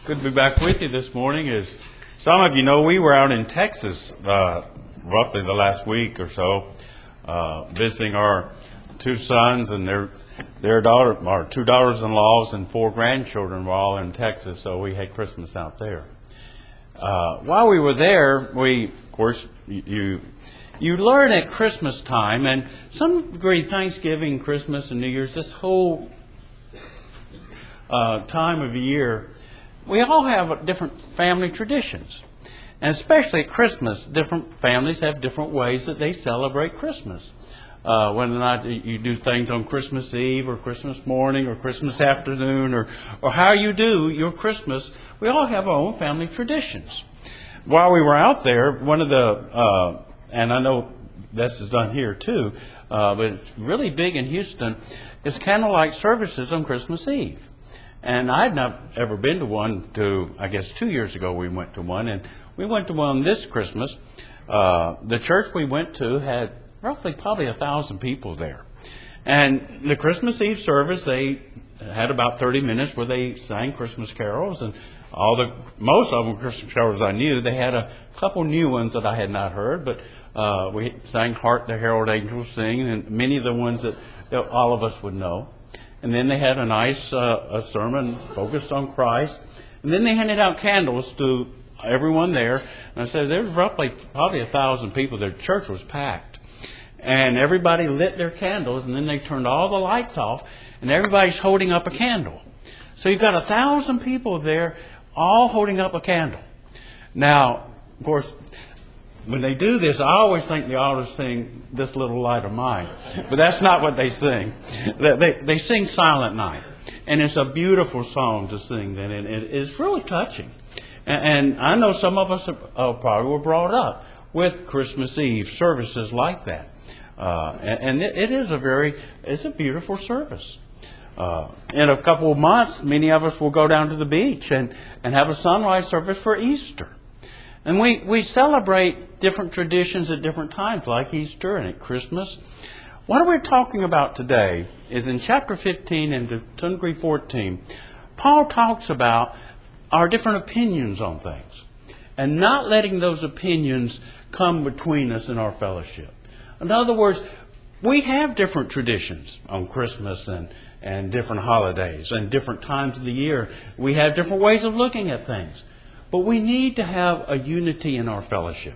Good to be back with you this morning. As some of you know, we were out in Texas roughly the last week or so, visiting our two sons and their daughter, our two daughters-in-laws and four grandchildren were all in Texas, so we had Christmas out there. While we were there, of course, you learn at Christmas time, and some degree Thanksgiving, Christmas, and New Year's, this whole time of year, we all have different family traditions. And especially at Christmas, different families have different ways that they celebrate Christmas. Whether or not you do things on Christmas Eve or Christmas morning or Christmas afternoon or how you do your Christmas, we all have our own family traditions. While we were out there, one of the, and I know this is done here too, but it's really big in Houston, is candlelight services on Christmas Eve. And I had not ever been to one I guess 2 years ago we went to one, and we went to one this Christmas. The church we went to had roughly probably 1,000 people there. And the Christmas Eve service, they had about 30 minutes where they sang Christmas carols, and most of them Christmas carols I knew. They had a couple new ones that I had not heard, but we sang Hark the Herald Angels Sing, and many of the ones that all of us would know. And then they had a nice a sermon focused on Christ. And then they handed out candles to everyone there. And I said, there's roughly probably 1,000 people there. The church was packed. And everybody lit their candles, and then they turned all the lights off, and everybody's holding up a candle. So you've got 1,000 people there all holding up a candle. Now, of course, when they do this, I always think they ought to sing This Little Light of Mine. But that's not what they sing. They sing Silent Night. And it's a beautiful song to sing then. And it's really touching. And I know some of us probably were brought up with Christmas Eve services like that. And it's a beautiful service. In a couple of months, many of us will go down to the beach and have a sunrise service for Easter. And we celebrate different traditions at different times, like Easter and at Christmas. What we're talking about today is in chapter 15 and to some degree 14, Paul talks about our different opinions on things and not letting those opinions come between us in our fellowship. In other words, we have different traditions on Christmas and different holidays and different times of the year. We have different ways of looking at things. But we need to have a unity in our fellowship.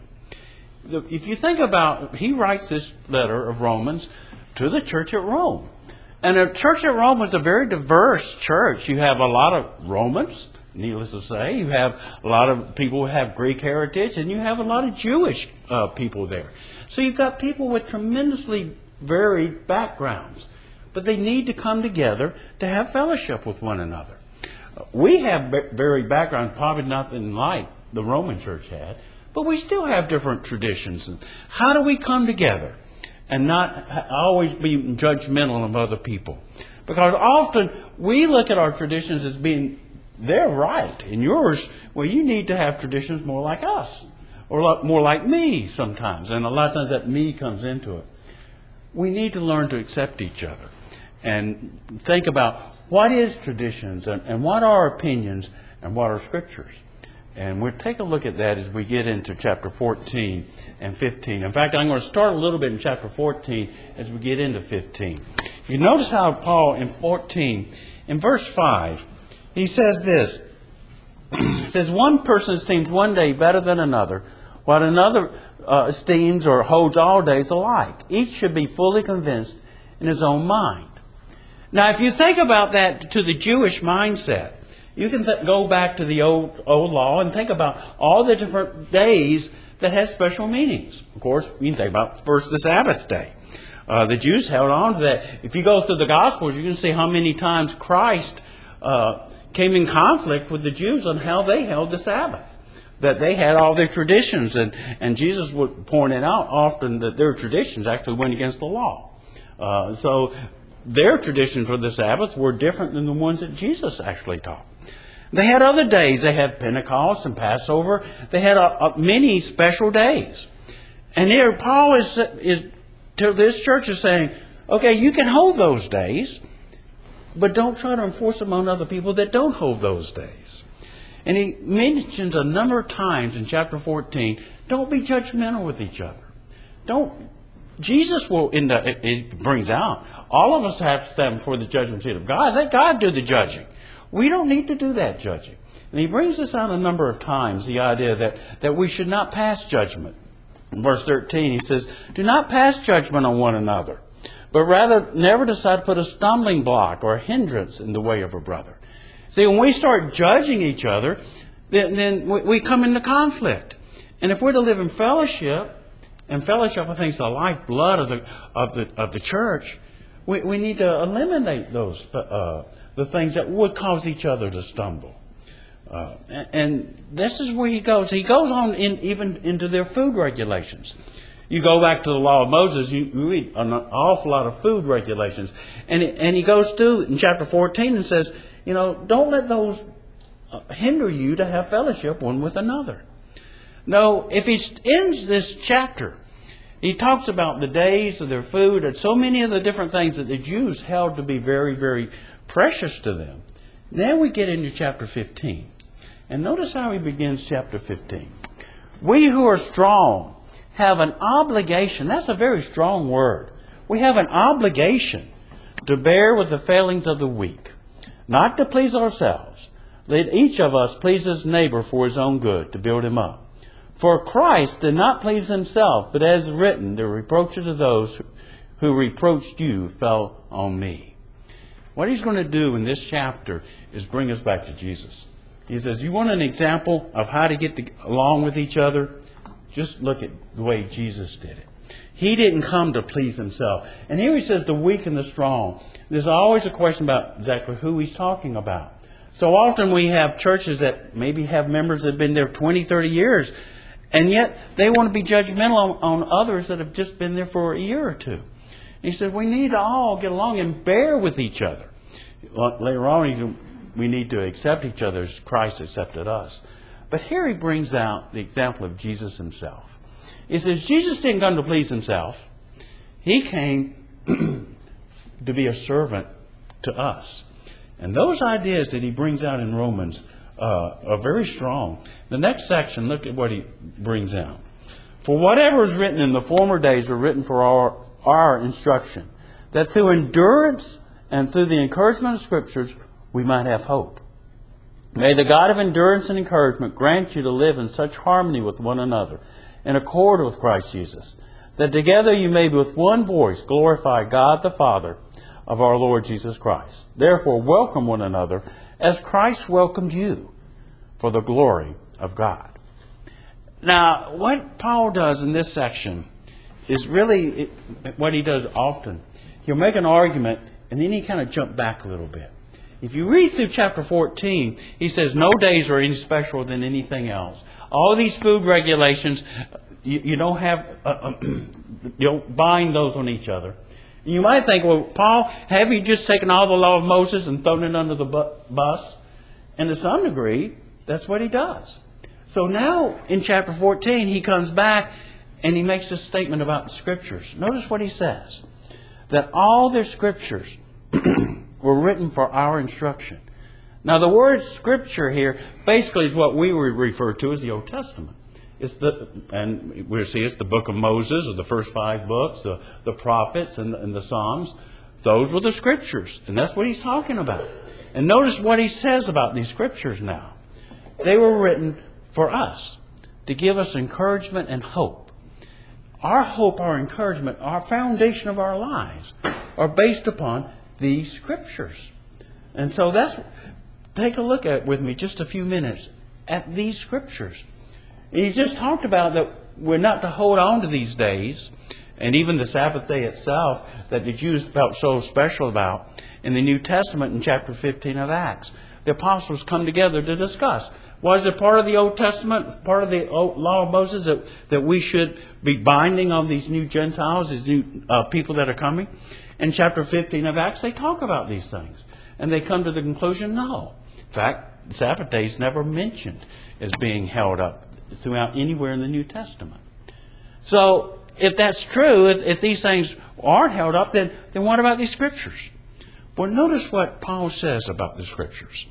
If you think about, he writes this letter of Romans to the church at Rome. And the church at Rome was a very diverse church. You have a lot of Romans, needless to say. You have a lot of people who have Greek heritage, and you have a lot of Jewish people there. So you've got people with tremendously varied backgrounds. But they need to come together to have fellowship with one another. We have varied backgrounds, probably nothing like the Roman church had, but we still have different traditions. And how do we come together and not always be judgmental of other people? Because often we look at our traditions as being, they're right, and yours, well, you need to have traditions more like us, or more like me sometimes. And a lot of times that me comes into it. We need to learn to accept each other and think about what is traditions and what are opinions and what are scriptures. And we'll take a look at that as we get into chapter 14 and 15. In fact, I'm going to start a little bit in chapter 14 as we get into 15. You notice how Paul in 14, in verse 5, he says this. He says, one person esteems one day better than another, while another esteems or holds all days alike. Each should be fully convinced in his own mind. Now, if you think about that to the Jewish mindset, you can go back to the old law and think about all the different days that had special meanings. Of course, you can think about first the Sabbath day. The Jews held on to that. If you go through the Gospels, you can see how many times Christ came in conflict with the Jews on how they held the Sabbath. That they had all their traditions, and Jesus would point it out often that their traditions actually went against the law. So their traditions for the Sabbath were different than the ones that Jesus actually taught. They had other days. They had Pentecost and Passover. They had many special days. And here Paul is to this church is saying, okay, you can hold those days, but don't try to enforce them on other people that don't hold those days. And he mentions a number of times in chapter 14, don't be judgmental with each other. Jesus will, it brings out, all of us have to stand before the judgment seat of God. Let God do the judging. We don't need to do that judging. And he brings this out a number of times, the idea that we should not pass judgment. In verse 13, he says, do not pass judgment on one another, but rather never decide to put a stumbling block or a hindrance in the way of a brother. See, when we start judging each other, then we come into conflict. And if we're to live in fellowship, and fellowship, I think, is the lifeblood of the church, we need to eliminate those the things that would cause each other to stumble. And this is where he goes. He goes on even into their food regulations. You go back to the law of Moses, you read an awful lot of food regulations. And he goes through in chapter 14 and says, don't let those hinder you to have fellowship one with another. No, if he ends this chapter, he talks about the days of their food and so many of the different things that the Jews held to be very, very precious to them. Then we get into chapter 15. And notice how he begins chapter 15. We who are strong have an obligation. That's a very strong word. We have an obligation to bear with the failings of the weak, not to please ourselves. Let each of us please his neighbor for his own good, to build him up. For Christ did not please himself, but as written, the reproaches of those who reproached you fell on me. What he's going to do in this chapter is bring us back to Jesus. He says, you want an example of how to get along with each other? Just look at the way Jesus did it. He didn't come to please himself. And here he says the weak and the strong. There's always a question about exactly who he's talking about. So often we have churches that maybe have members that have been there 20, 30 years, and yet they want to be judgmental on others that have just been there for a year or two. He said we need to all get along and bear with each other. Later on, we need to accept each other as Christ accepted us. But here he brings out the example of Jesus himself. He says Jesus didn't come to please himself. He came to be a servant to us. And those ideas that he brings out in Romans are very strong. The next section, look at what he brings out. For whatever is written in the former days were written for our instruction, that through endurance and through the encouragement of Scriptures we might have hope. May the God of endurance and encouragement grant you to live in such harmony with one another, in accord with Christ Jesus, that together you may with one voice glorify God the Father of our Lord Jesus Christ. Therefore welcome one another as Christ welcomed you, for the glory of God. Now, what Paul does in this section is really what he does often. He'll make an argument and then he kind of jump back a little bit. If you read through chapter 14, he says no days are any special than anything else. All of these food regulations, you don't have, you don't bind those on each other. You might think, well, Paul, have you just taken all the law of Moses and thrown it under the bus? And to some degree, that's what he does. So now in chapter 14, he comes back and he makes a statement about the Scriptures. Notice what he says. That all the Scriptures were written for our instruction. Now the word Scripture here basically is what we would refer to as the Old Testament. And we'll see it's the book of Moses, or the first 5 books, the prophets and the Psalms. Those were the Scriptures. And that's what he's talking about. And notice what he says about these Scriptures now. They were written for us, to give us encouragement and hope. Our hope, our encouragement, our foundation of our lives are based upon these Scriptures. And so take a look at with me just a few minutes at these Scriptures. He just talked about that we're not to hold on to these days, and even the Sabbath day itself that the Jews felt so special about. In the New Testament, in chapter 15 of Acts, the apostles come together to discuss. Was it part of the Old Testament, part of the law of Moses, that we should be binding on these new Gentiles, these new people that are coming? In chapter 15 of Acts, they talk about these things. And they come to the conclusion, no. In fact, the Sabbath day is never mentioned as being held up throughout anywhere in the New Testament. So, if that's true, if these things aren't held up, then what about these Scriptures? Well, notice what Paul says about the Scriptures.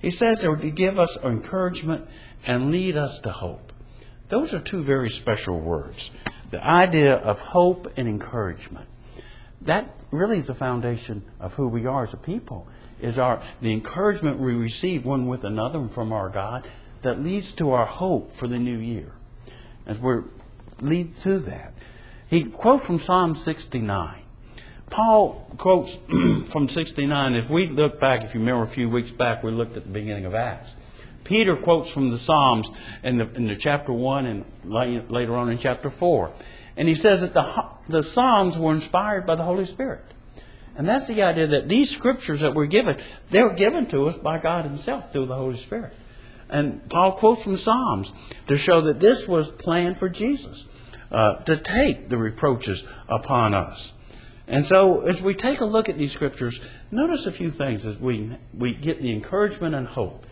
He says they're to give us encouragement and lead us to hope. Those are two very special words. The idea of hope and encouragement. That really is the foundation of who we are as a people, is the encouragement we receive one with another and from our God that leads to our hope for the new year. As we lead to that. He quotes from Psalm 69. Paul quotes from 69. If we look back, if you remember a few weeks back, we looked at the beginning of Acts. Peter quotes from the Psalms in the chapter 1 and later on in chapter 4. And he says that the Psalms were inspired by the Holy Spirit. And that's the idea that these scriptures that we're given, they were given to us by God Himself through the Holy Spirit. And Paul quotes from Psalms to show that this was planned for Jesus, to take the reproaches upon us. And so as we take a look at these scriptures, notice a few things as we get the encouragement and hope.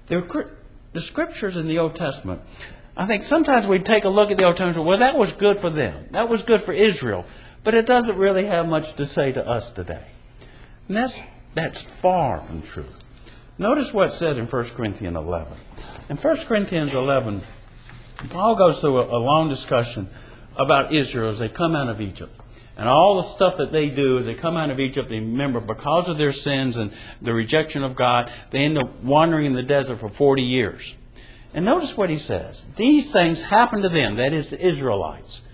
The scriptures in the Old Testament, I think sometimes we take a look at the Old Testament, well, that was good for them. That was good for Israel. But it doesn't really have much to say to us today. And that's far from truth. Notice what's said in 1 Corinthians 11. In 1 Corinthians 11, Paul goes through a long discussion about Israel as they come out of Egypt. And all the stuff that they do as they come out of Egypt, they remember because of their sins and the rejection of God, they end up wandering in the desert for 40 years. And notice what he says. These things happened to them, that is the Israelites,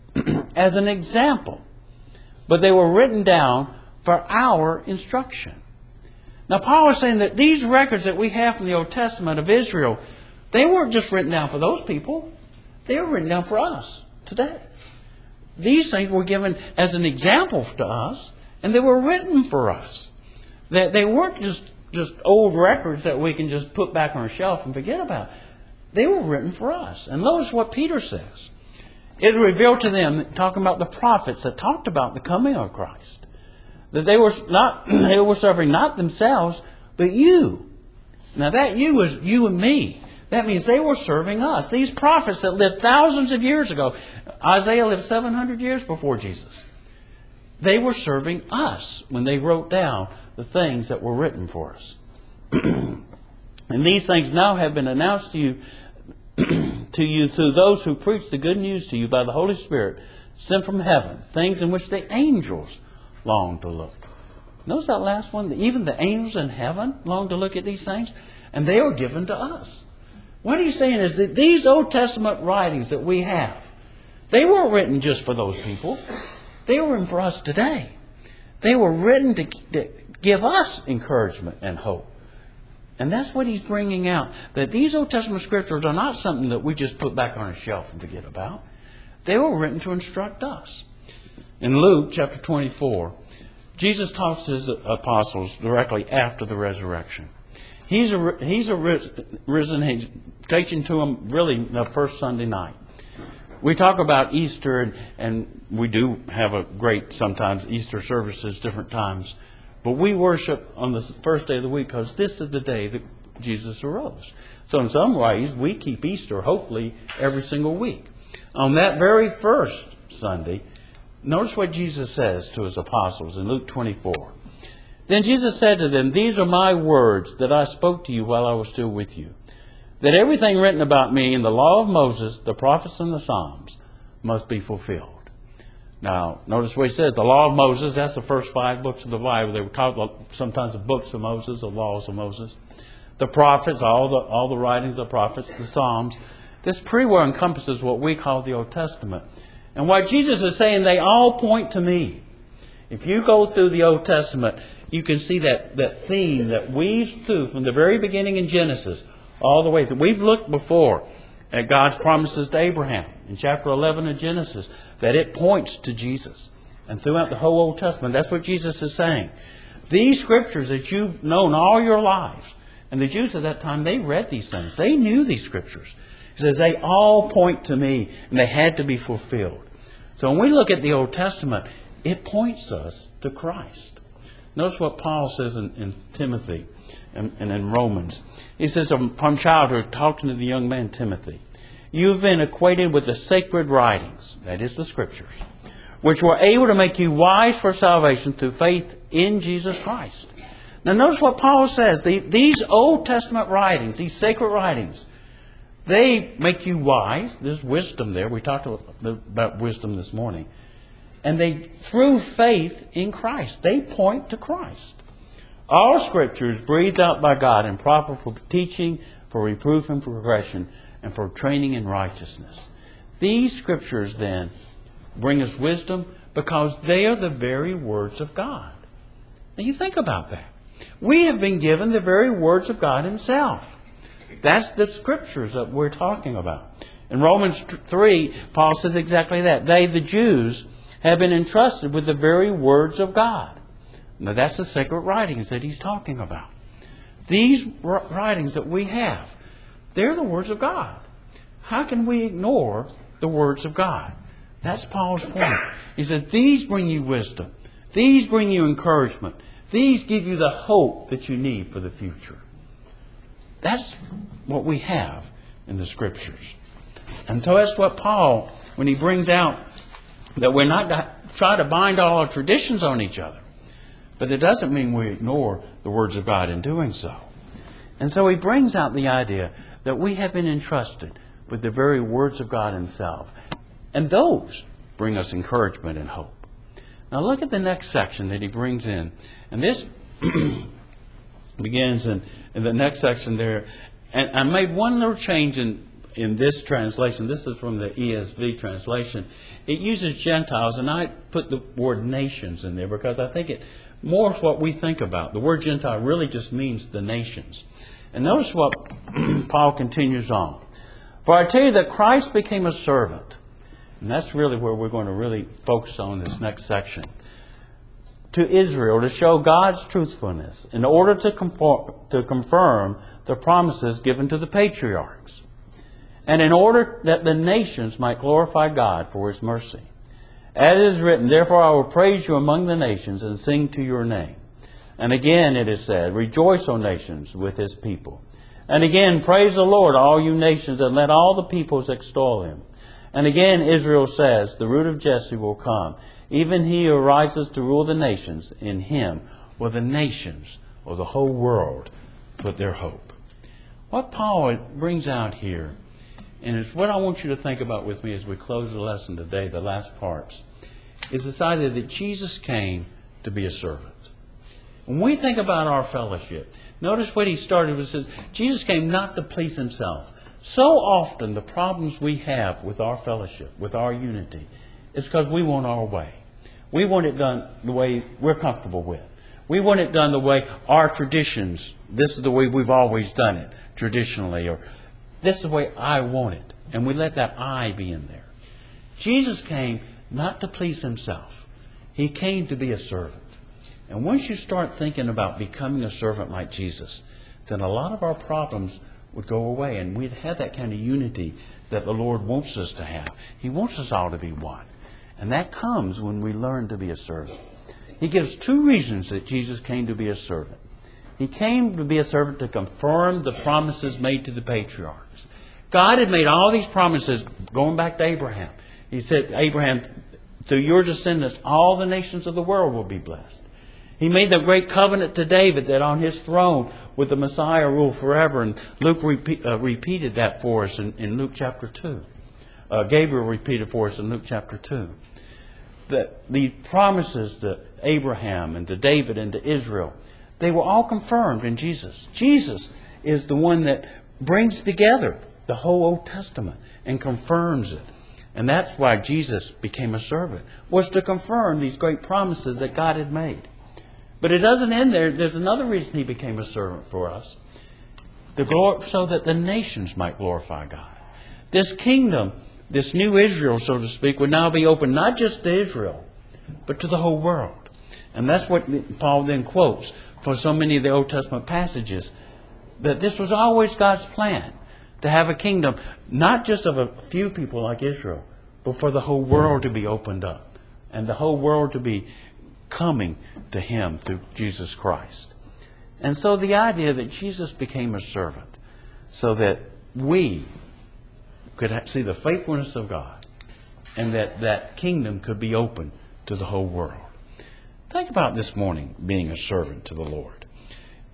as an example. But they were written down for our instruction. Now Paul is saying that these records that we have from the Old Testament of Israel, they weren't just written down for those people. They were written down for us today. These things were given as an example to us, and they were written for us. They weren't just old records that we can just put back on our shelf and forget about. They were written for us. And notice what Peter says. It revealed to them, talking about the prophets that talked about the coming of Christ, that they were serving not themselves, but you. Now that you is you and me. That means they were serving us. These prophets that lived thousands of years ago. Isaiah lived 700 years before Jesus. They were serving us when they wrote down the things that were written for us. And these things now have been announced to you through those who preach the good news to you by the Holy Spirit sent from heaven, things in which the angels long to look. Notice that last one. Even the angels in heaven long to look at these things, and they are given to us. What he's saying is that these Old Testament writings that we have, they weren't written just for those people. They were written for us today. They were written to give us encouragement and hope. And that's what he's bringing out. That these Old Testament scriptures are not something that we just put back on a shelf and forget about. They were written to instruct us. In Luke chapter 24, Jesus talks to His apostles directly after the resurrection. He's risen. He's teaching to them really the first Sunday night. We talk about Easter, and we do have a great, sometimes, Easter services, different times. But we worship on the first day of the week because this is the day that Jesus arose. So in some ways, we keep Easter, hopefully, every single week. On that very first Sunday, notice what Jesus says to His apostles in Luke 24. Then Jesus said to them, "These are my words that I spoke to you while I was still with you, that everything written about me in the law of Moses, the prophets, and the Psalms must be fulfilled." Now, notice what he says. The law of Moses, that's the first 5 books of the Bible. They were called sometimes the books of Moses, the laws of Moses. The prophets, all the writings of the prophets, the Psalms. This pretty well encompasses what we call the Old Testament. And what Jesus is saying, they all point to me. If you go through the Old Testament, you can see that theme that weaves through from the very beginning in Genesis all the way through. We've looked before at God's promises to Abraham in chapter 11 of Genesis, that it points to Jesus. And throughout the whole Old Testament, that's what Jesus is saying. These scriptures that you've known all your lives, and the Jews at that time, they read these things. They knew these scriptures. He says, they all point to me, and they had to be fulfilled. So when we look at the Old Testament, it points us to Christ. Notice what Paul says in Timothy and in Romans. He says, from childhood, talking to the young man Timothy, "You've been acquainted with the sacred writings," that is the scriptures, "which were able to make you wise for salvation through faith in Jesus Christ." Now notice what Paul says. These Old Testament writings, these sacred writings, they make you wise. There's wisdom there. We talked about wisdom this morning. And they, through faith in Christ, they point to Christ. All Scripture is breathed out by God and profitable for teaching, for reproof and for correction, and for training in righteousness. These Scriptures then bring us wisdom because they are the very words of God. Now you think about that. We have been given the very words of God Himself. That's the Scriptures that we're talking about. In Romans 3, Paul says exactly that. They, the Jews, have been entrusted with the very words of God. Now that's the sacred writings that he's talking about. These writings that we have, they're the words of God. How can we ignore the words of God? That's Paul's point. He said, these bring you wisdom. These bring you encouragement. These give you the hope that you need for the future. That's what we have in the Scriptures. And so that's what Paul, when he brings out that we're not to try to bind all our traditions on each other. But it doesn't mean we ignore the words of God in doing so. And so he brings out the idea that we have been entrusted with the very words of God Himself. And those bring us encouragement and hope. Now look at the next section that he brings in. And this begins in the next section there. And I made one little change in this translation. This is from the ESV translation. It uses Gentiles, and I put the word nations in there because I think it more is what we think about. The word Gentile really just means the nations. And notice what Paul continues on. For I tell you that Christ became a servant. And that's really where we're going to really focus on this next section. To Israel to show God's truthfulness in order to confirm the promises given to the patriarchs, and in order that the nations might glorify God for His mercy. As it is written, therefore I will praise you among the nations and sing to your name. And again it is said, rejoice, O nations, with His people. And again, praise the Lord, all you nations, and let all the peoples extol Him. And again Israel says, the root of Jesse will come, even he who arises to rule the nations. In Him will the nations, or the whole world, put their hope. What Paul brings out here, and it's what I want you to think about with me as we close the lesson today, the last parts, is this idea that Jesus came to be a servant. When we think about our fellowship, notice what he started with, says, Jesus came not to please Himself. So often the problems we have with our fellowship, with our unity, is because we want our way. We want it done the way we're comfortable with. We want it done the way our traditions, this is the way we've always done it, traditionally, or this is the way I want it. And we let that I be in there. Jesus came not to please Himself. He came to be a servant. And once you start thinking about becoming a servant like Jesus, then a lot of our problems would go away, and we'd have that kind of unity that the Lord wants us to have. He wants us all to be one. And that comes when we learn to be a servant. He gives two reasons that Jesus came to be a servant. He came to be a servant to confirm the promises made to the patriarchs. God had made all these promises going back to Abraham. He said, Abraham, through your descendants, all the nations of the world will be blessed. He made the great covenant to David that on his throne would the Messiah rule forever. And Luke repeated that for us in Luke chapter 2. Gabriel repeated for us in Luke chapter 2. That the promises to Abraham and to David and to Israel, they were all confirmed in Jesus. Jesus is the one that brings together the whole Old Testament and confirms it. And that's why Jesus became a servant, was to confirm these great promises that God had made. But it doesn't end there. There's another reason He became a servant for us. So that the nations might glorify God. This kingdom, this new Israel, so to speak, would now be open not just to Israel, but to the whole world. And that's what Paul then quotes for so many of the Old Testament passages, that this was always God's plan, to have a kingdom not just of a few people like Israel, but for the whole world to be opened up and the whole world to be coming to Him through Jesus Christ. And so the idea that Jesus became a servant so that we could see the faithfulness of God and that kingdom could be open to the whole world. Think about this morning being a servant to the Lord.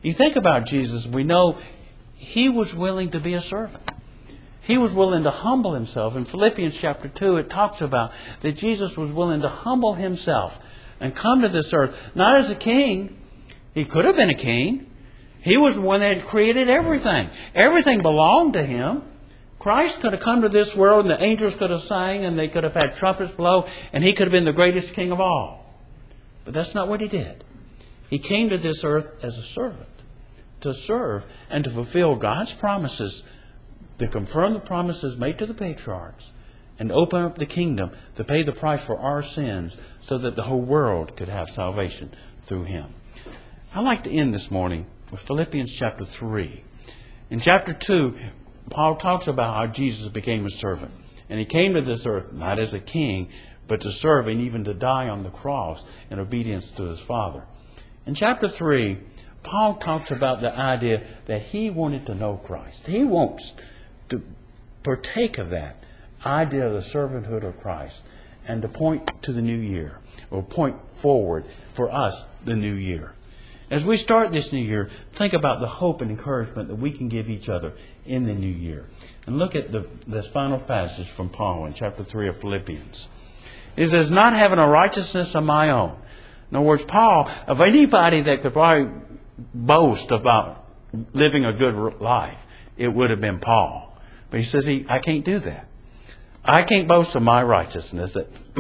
You think about Jesus, we know He was willing to be a servant. He was willing to humble Himself. In Philippians chapter 2, it talks about that Jesus was willing to humble Himself and come to this earth, not as a king. He could have been a king. He was the one that had created everything. Everything belonged to Him. Christ could have come to this world and the angels could have sang and they could have had trumpets blow and He could have been the greatest king of all. But that's not what He did. He came to this earth as a servant, to serve and to fulfill God's promises, to confirm the promises made to the patriarchs, and open up the kingdom to pay the price for our sins so that the whole world could have salvation through Him. I'd like to end this morning with Philippians chapter 3. In chapter 2, Paul talks about how Jesus became a servant. And He came to this earth not as a king, but to serve and even to die on the cross in obedience to His Father. In chapter 3, Paul talks about the idea that he wanted to know Christ. He wants to partake of that idea of the servanthood of Christ and to point to the new year, or point forward for us the new year. As we start this new year, think about the hope and encouragement that we can give each other in the new year. And look at this final passage from Paul in chapter 3 of Philippians. It says, not having a righteousness of my own. In other words, Paul, of anybody that could probably boast about living a good life, it would have been Paul. But he says, I can't do that. I can't boast of my righteousness,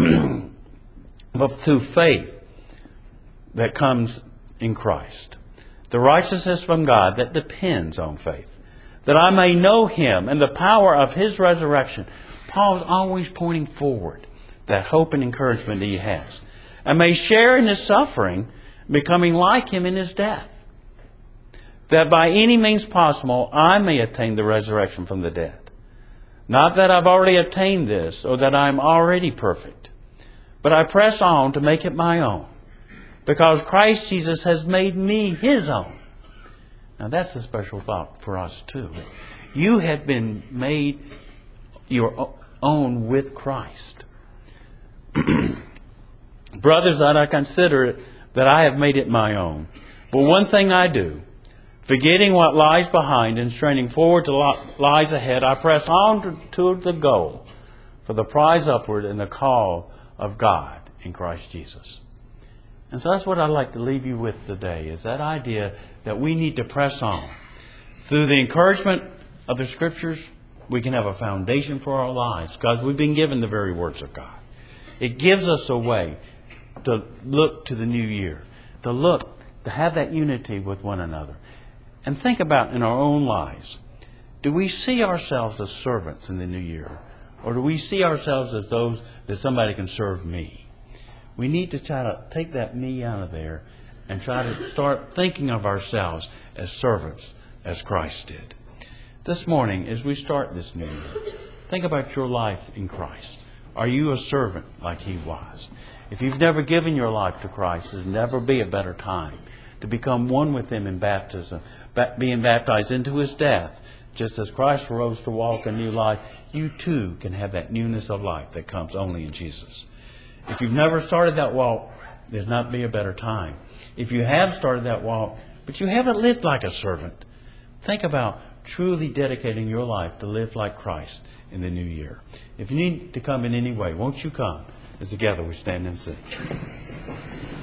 but through faith that comes in Christ. The righteousness from God that depends on faith. That I may know Him and the power of His resurrection. Paul's always pointing forward, that hope and encouragement that he has. I may share in His suffering, becoming like Him in His death. That by any means possible I may attain the resurrection from the dead. Not that I've already attained this, or that I'm already perfect, but I press on to make it my own, because Christ Jesus has made me His own. Now that's a special thought for us too. You have been made your own with Christ. Brothers, that I consider it that I have made it my own. But one thing I do, forgetting what lies behind and straining forward to lies ahead, I press on to the goal for the prize upward and the call of God in Christ Jesus. And so that's what I'd like to leave you with today, is that idea that we need to press on. Through the encouragement of the Scriptures, we can have a foundation for our lives, because we've been given the very words of God. It gives us a way to look to the new year, to have that unity with one another. And think about in our own lives, do we see ourselves as servants in the new year? Or do we see ourselves as those that somebody can serve me? We need to try to take that me out of there and try to start thinking of ourselves as servants, as Christ did. This morning, as we start this new year, think about your life in Christ. Are you a servant like He was? If you've never given your life to Christ, there'll never be a better time to become one with Him in baptism, being baptized into His death. Just as Christ rose to walk a new life, you too can have that newness of life that comes only in Jesus. If you've never started that walk, there's not be a better time. If you have started that walk, but you haven't lived like a servant, think about truly dedicating your life to live like Christ in the new year. If you need to come in any way, won't you come as together we stand and sing.